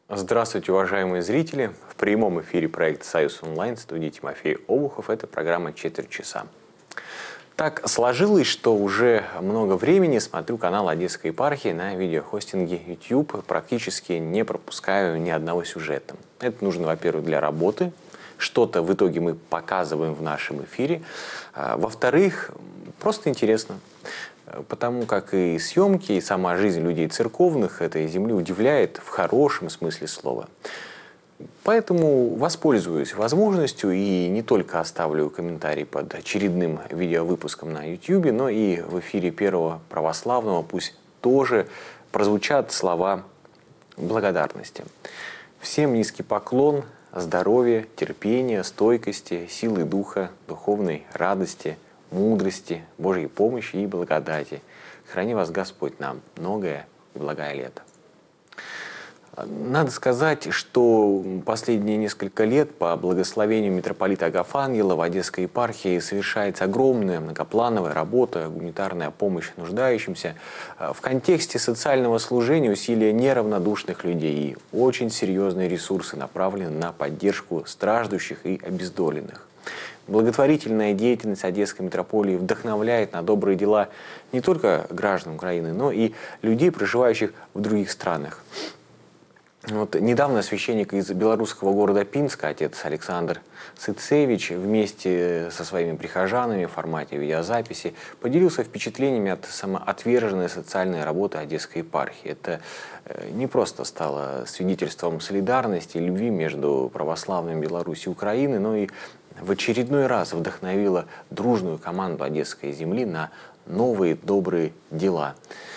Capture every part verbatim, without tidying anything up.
Здравствуйте, уважаемые зрители! В прямом эфире проекта «Союз онлайн», в студии Тимофей Обухов. Это программа «Четверть часа». Так сложилось, что уже много времени смотрю канал Одесской епархии на видеохостинге YouTube. Практически не пропускаю ни одного сюжета. Это нужно, во-первых, для работы. Что-то в итоге мы показываем в нашем эфире. Во-вторых, просто интересно. Потому как и съемки, и сама жизнь людей церковных этой земли удивляет в хорошем смысле слова. Поэтому воспользуюсь возможностью и не только оставлю комментарий под очередным видеовыпуском на YouTube, но и в эфире Первого Православного пусть тоже прозвучат слова благодарности. Всем низкий поклон, здоровья, терпения, стойкости, силы духа, духовной радости, мудрости, Божьей помощи и благодати. Храни вас Господь нам многое и благое лето. Надо сказать, что последние несколько лет по благословению митрополита Агафангела в Одесской епархии совершается огромная многоплановая работа, гуманитарная помощь нуждающимся в контексте социального служения, усилия неравнодушных людей. И очень серьезные ресурсы направлены на поддержку страждущих и обездоленных. Благотворительная деятельность Одесской митрополии вдохновляет на добрые дела не только граждан Украины, но и людей, проживающих в других странах. Вот недавно священник из белорусского города Пинска, отец Александр Сыцевич, вместе со своими прихожанами в формате видеозаписи поделился впечатлениями от самоотверженной социальной работы Одесской епархии. Это не просто стало свидетельством солидарности и любви между православными Беларуси и Украины, но и в очередной раз вдохновила дружную команду Одесской земли на новые добрые дела.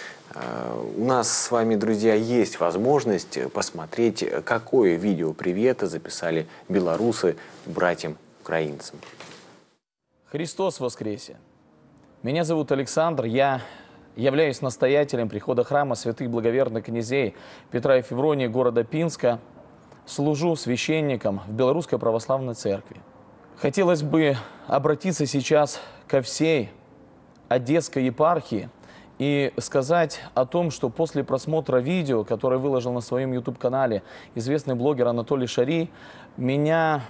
У нас с вами, друзья, есть возможность посмотреть, какое видео привета записали белорусы братьям-украинцам. Христос воскресе! Меня зовут Александр, я являюсь настоятелем прихода храма святых благоверных князей Петра и Февронии города Пинска, служу священником в Белорусской православной церкви. Хотелось бы обратиться сейчас ко всей Одесской епархии и сказать о том, что после просмотра видео, которое выложил на своем YouTube-канале известный блогер Анатолий Шарий, меня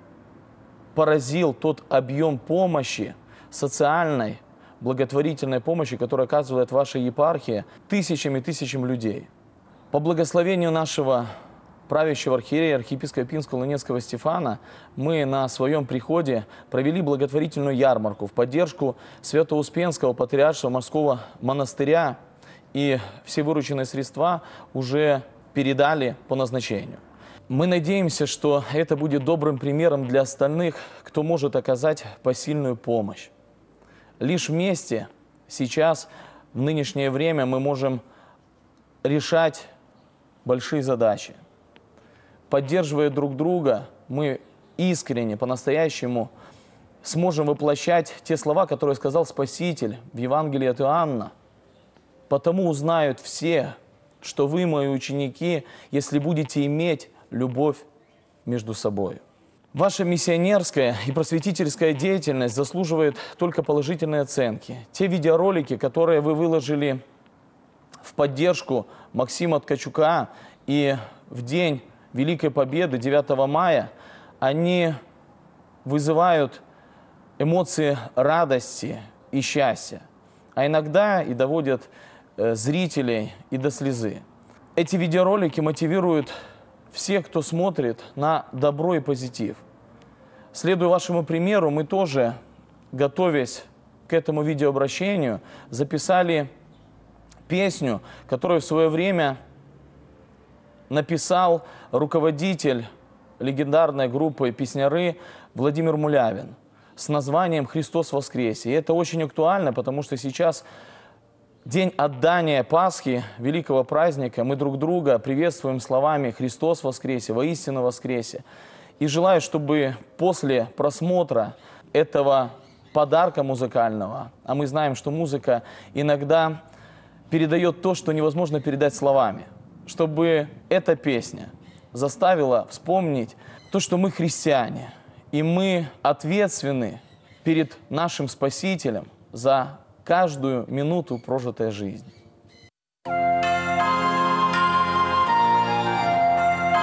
поразил тот объем помощи, социальной, благотворительной помощи, которую оказывает ваша епархия тысячам и тысячам людей. По благословению нашего правящего архиерея, архиепископа Пинского Лунецкого Стефана, мы на своем приходе провели благотворительную ярмарку в поддержку Свято-Успенского патриаршего морского монастыря, и все вырученные средства уже передали по назначению. Мы надеемся, что это будет добрым примером для остальных, кто может оказать посильную помощь. Лишь вместе сейчас, в нынешнее время, мы можем решать большие задачи. Поддерживая друг друга, мы искренне, по-настоящему сможем воплощать те слова, которые сказал Спаситель в Евангелии от Иоанна. «Потому узнают все, что вы, мои ученики, если будете иметь любовь между собой». Ваша миссионерская и просветительская деятельность заслуживает только положительной оценки. Те видеоролики, которые вы выложили в поддержку Максима Ткачука и в день Великой Победы, девятого мая, они вызывают эмоции радости и счастья, а иногда и доводят э, зрителей и до слезы. Эти видеоролики мотивируют всех, кто смотрит, на добро и позитив. Следуя вашему примеру, мы тоже, готовясь к этому видеообращению, записали песню, которую в свое время написал руководитель легендарной группы «Песняры» Владимир Мулявин с названием «Христос воскресе». И это очень актуально, потому что сейчас день отдания Пасхи, великого праздника. Мы друг друга приветствуем словами «Христос воскресе», «Воистину воскресе». И желаю, чтобы после просмотра этого подарка музыкального, а мы знаем, что музыка иногда передает то, что невозможно передать словами, чтобы эта песня заставила вспомнить то, что мы христиане, и мы ответственны перед нашим Спасителем за каждую минуту прожитой жизни.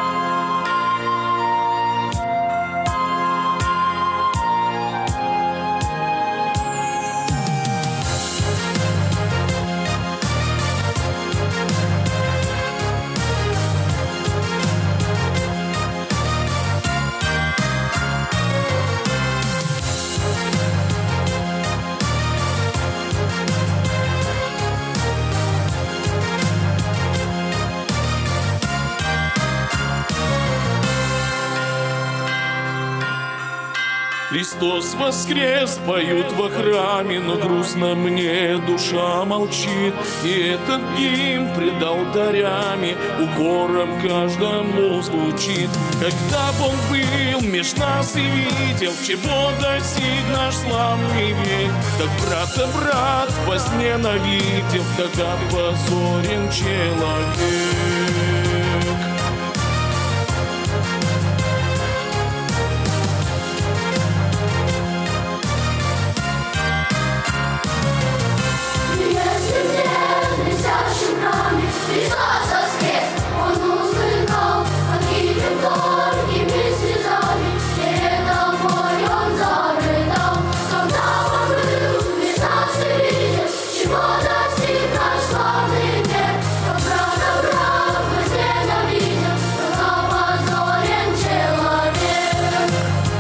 Христос воскрес, поют во храме, но грустно мне, душа молчит. И этот гимн пред алтарями укором каждому звучит. Когда Бог был меж нас и видел, чего достиг наш славный век, так брата брат возненавидел, как опозорен человек. Христос воскрес, Он услыхал, погибель горькими слезами, и это боль Он зарыдал. Когда Он был меж нас и видел, чего достиг наш славный век, как брата брат возненавидел, как опозорен человек.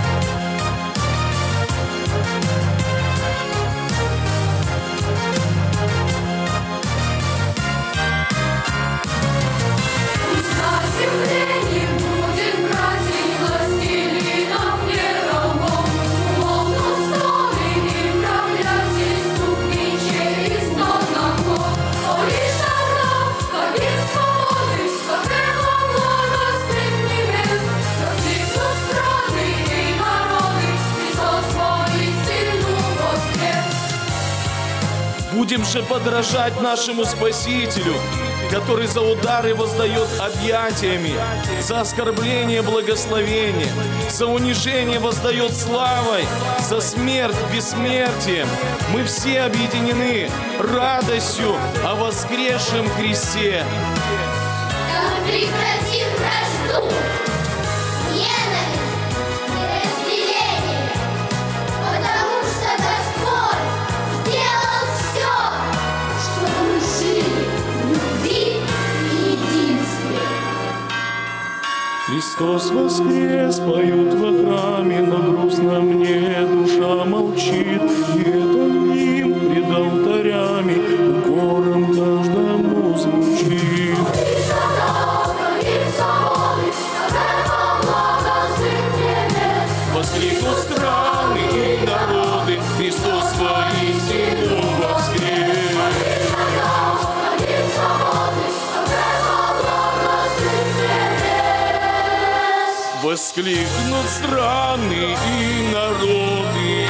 Будем же подражать нашему Спасителю, который за удары воздает объятиями, за оскорбление благословением, за унижение воздает славой, за смерть бессмертием. Мы все объединены радостью о воскресшем Христе. Да прекратим вражду, ненависть и разделение, потому что Господь сделал все, чтобы мы жили в любви и единстве. Христос воскрес, поют во храме, но грустно мне, душа молчит. И этот гимн пред алтарями укором каждому звучит. Воскликнут страны и народы, Христос воистину воскрес. Воскликнут страны и народы,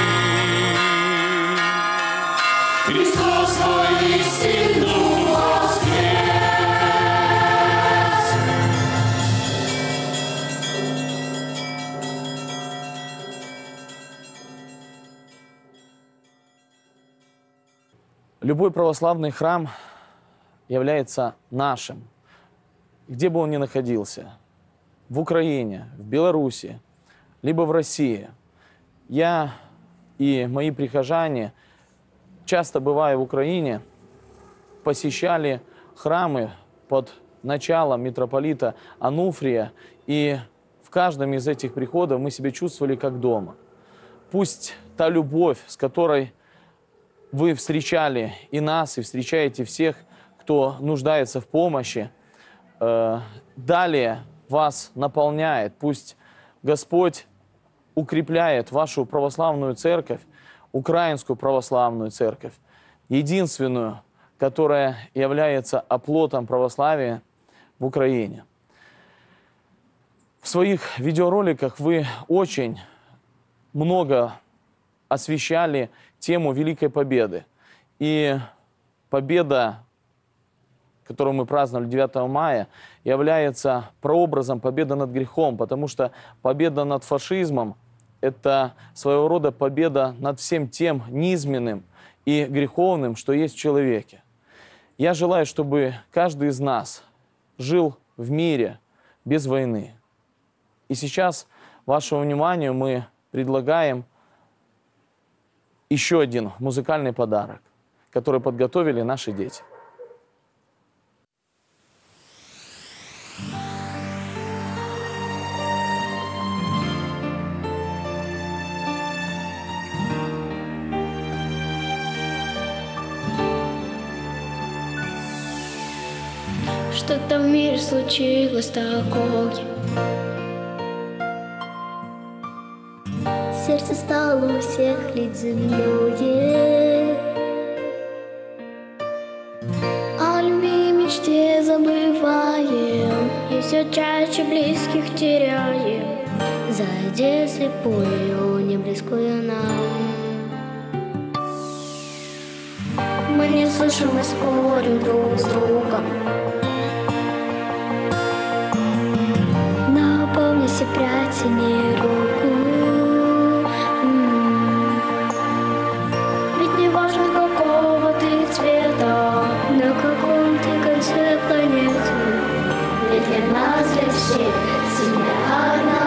Христос воистину воскрес. Любой православный храм является нашим, где бы он ни находился. В Украине, в Беларуси, либо в России. Я и мои прихожане, часто бывая в Украине, посещали храмы под началом митрополита Ануфрия, и в каждом из этих приходов мы себя чувствовали как дома. Пусть та любовь, с которой вы встречали и нас, и встречаете всех, кто нуждается в помощи, э, далее вас наполняет. Пусть Господь укрепляет вашу православную церковь, украинскую православную церковь, единственную, которая является оплотом православия в Украине. В своих видеороликах вы очень много освещали тему Великой Победы. И победа, которую мы праздновали девятого мая, является прообразом победы над грехом, потому что победа над фашизмом – это своего рода победа над всем тем низменным и греховным, что есть в человеке. Я желаю, чтобы каждый из нас жил в мире без войны. И сейчас вашему вниманию мы предлагаем еще один музыкальный подарок, который подготовили наши дети. Что-то в мире случилось такое. сердце стало у всех ледяное. О любви мечте забываем, и все чаще близких теряем, зайдя слепую, не близкую нам. Мы не слышим и спорим друг с другом. Напомни все протяни руку. М-м-м. Ведь не важно, какого ты цвета, на каком ты конце планеты. Ведь для нас, для всех, земля одна.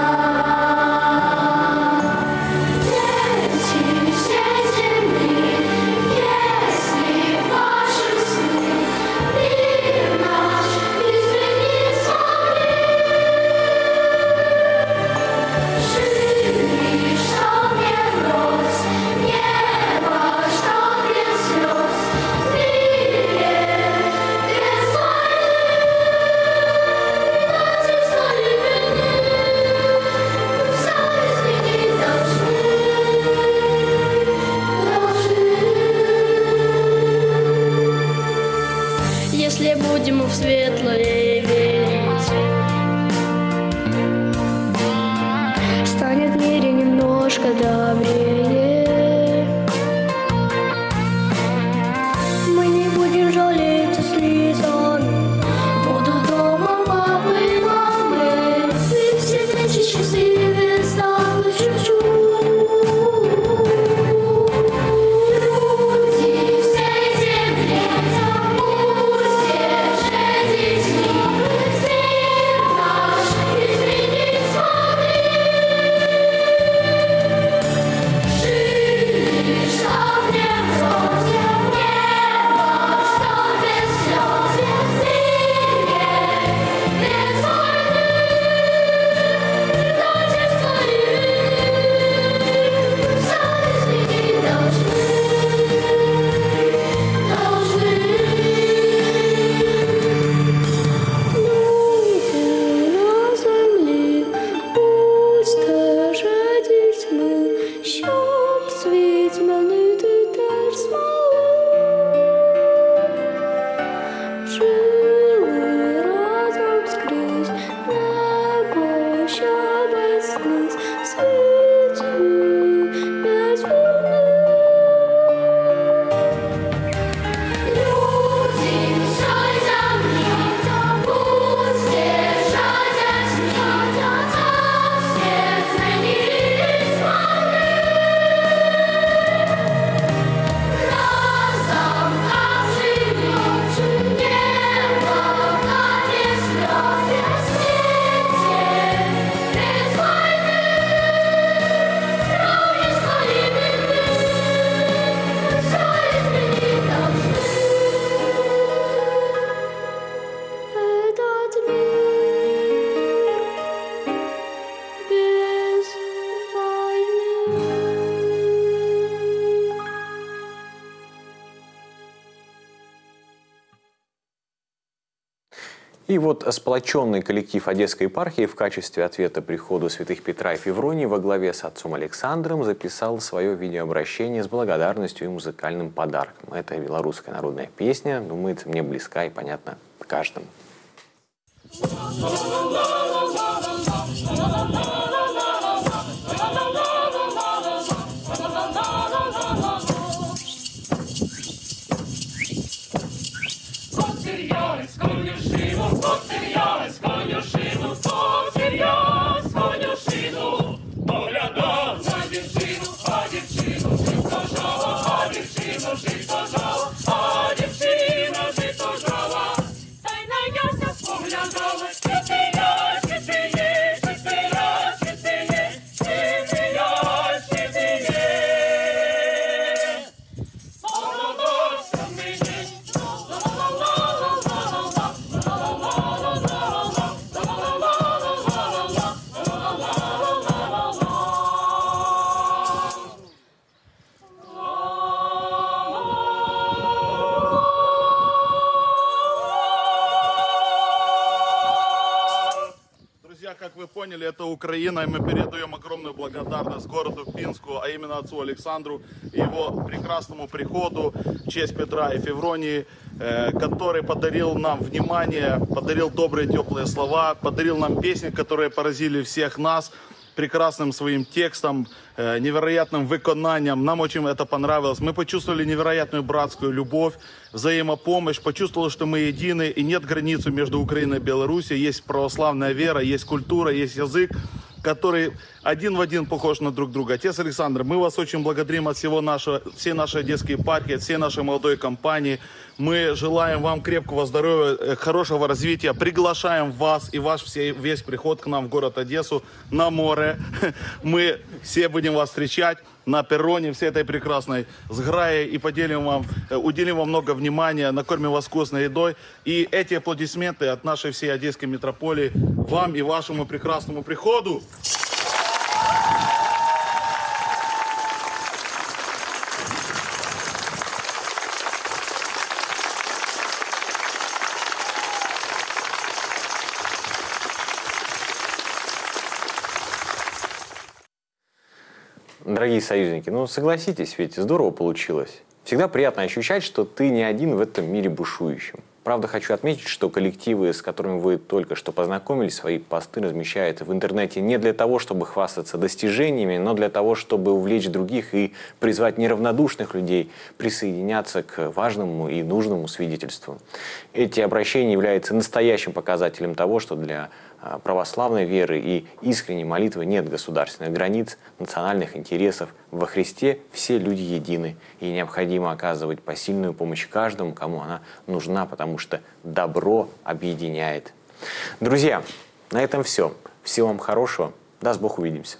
Если будем в светлое верить, станет в мире немножко добрее. Мы не будем жалеть слезами, будут дома папы и мамы. И все эти счастливые станут чуть-чуть. И вот сплоченный коллектив Одесской епархии в качестве ответа приходу святых Петра и Февронии во главе с отцом Александром записал свое видеообращение с благодарностью и музыкальным подарком. Это белорусская народная песня, думается, мне близка и понятна каждому. друзья, как вы поняли, это Украина, и мы передаем огромную благодарность городу Пинску, а именно отцу Александру и его прекрасному приходу в честь Петра и Февронии, который подарил нам внимание, подарил добрые теплые слова, подарил нам песни, которые поразили всех нас прекрасным своим текстом, невероятным выконанием. Нам очень это понравилось. Мы почувствовали невероятную братскую любовь, взаимопомощь, почувствовали, что мы едины, и нет границы между Украиной и Белоруссией. Есть православная вера, есть культура, есть язык, который один в один похож на друг друга. Отец Александр, мы вас очень благодарим от всего нашего, всей нашей Одесской епархии, от всей нашей молодой компании. Мы желаем вам крепкого здоровья, хорошего развития. Приглашаем вас и ваш все, весь приход к нам в город Одессу на море. Мы все будем вас встречать на перроне всей этой прекрасной сграи и поделим вам, уделим вам много внимания, накормим вас вкусной едой. И эти аплодисменты от нашей всей Одесской митрополии вам и вашему прекрасному приходу. Дорогие союзники, ну согласитесь, ведь здорово получилось. Всегда приятно ощущать, что ты не один в этом мире бушующем. Правда, хочу отметить, что коллективы, с которыми вы только что познакомились, свои посты размещают в интернете не для того, чтобы хвастаться достижениями, но для того, чтобы увлечь других и призвать неравнодушных людей присоединяться к важному и нужному свидетельству. Эти обращения являются настоящим показателем того, что для православной веры и искренней молитвы нет государственных границ, национальных интересов. Во Христе все люди едины, и необходимо оказывать посильную помощь каждому, кому она нужна, потому что добро объединяет. Друзья, на этом все. Всего вам хорошего. Даст Бог, увидимся.